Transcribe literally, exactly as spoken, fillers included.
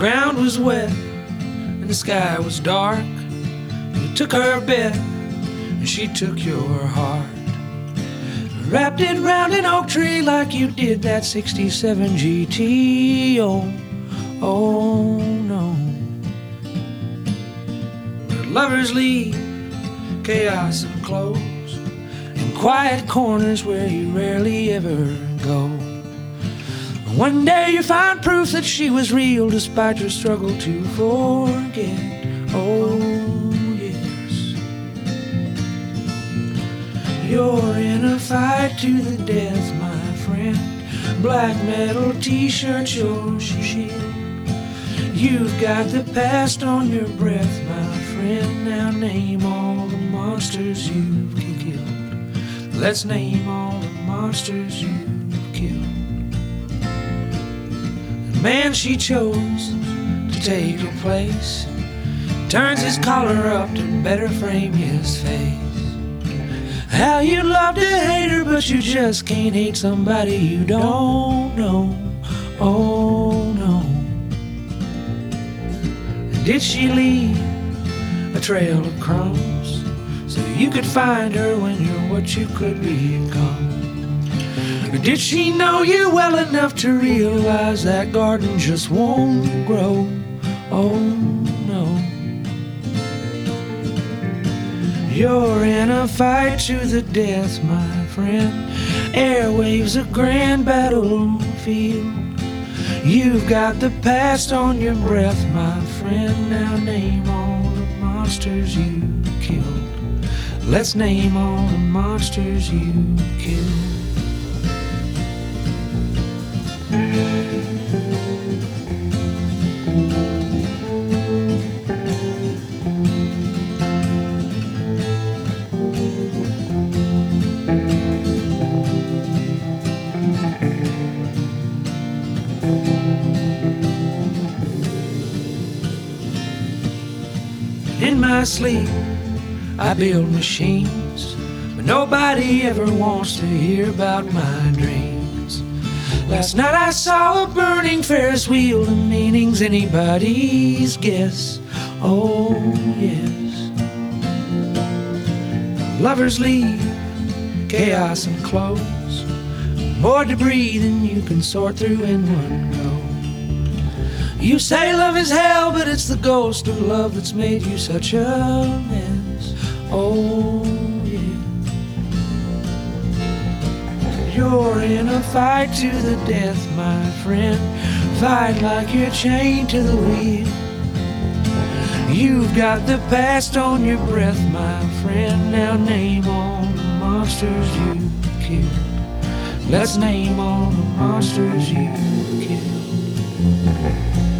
ground was wet and the sky was dark. You took her bed and she took your heart. Wrapped it round an oak tree like you did that sixty-seven G T. Oh, oh no. But lovers leave chaos and clothes in quiet corners where you rarely ever go. One day you find proof that she was real despite your struggle to forget. Oh yes. You're in a fight to the death, my friend. Black metal t-shirt, your shield. You've got the past on your breath, my friend. Now name all the monsters you've killed. Let's name all the monsters you've killed. The man she chose to take her place turns his collar up to better frame his face. How you'd love to hate her, but you just can't hate somebody you don't know. Oh no. Did she leave a trail of crumbs so you could find her when you're what you could become? Or did she know you well enough to realize that garden just won't grow? Oh no. You're in a fight to the death, my friend. Airwaves a grand battlefield. You've got the past on your breath, my friend. Now name all the monsters you killed. Let's name all the monsters you killed. In my sleep, I build machines, but nobody ever wants to hear about my dreams. Last night I saw a burning Ferris wheel, the meaning's anybody's guess. Oh yes. Lovers leave chaos and clothes, more debris than you can sort through in one go. You say love is hell, but it's the ghost of love that's made you such a mess. Oh yeah. You're in a fight to the death, my friend. Fight like you're chained to the wheel. You've got the past on your breath, my friend. Now name all the monsters you killed. Let's name all the monsters you killed.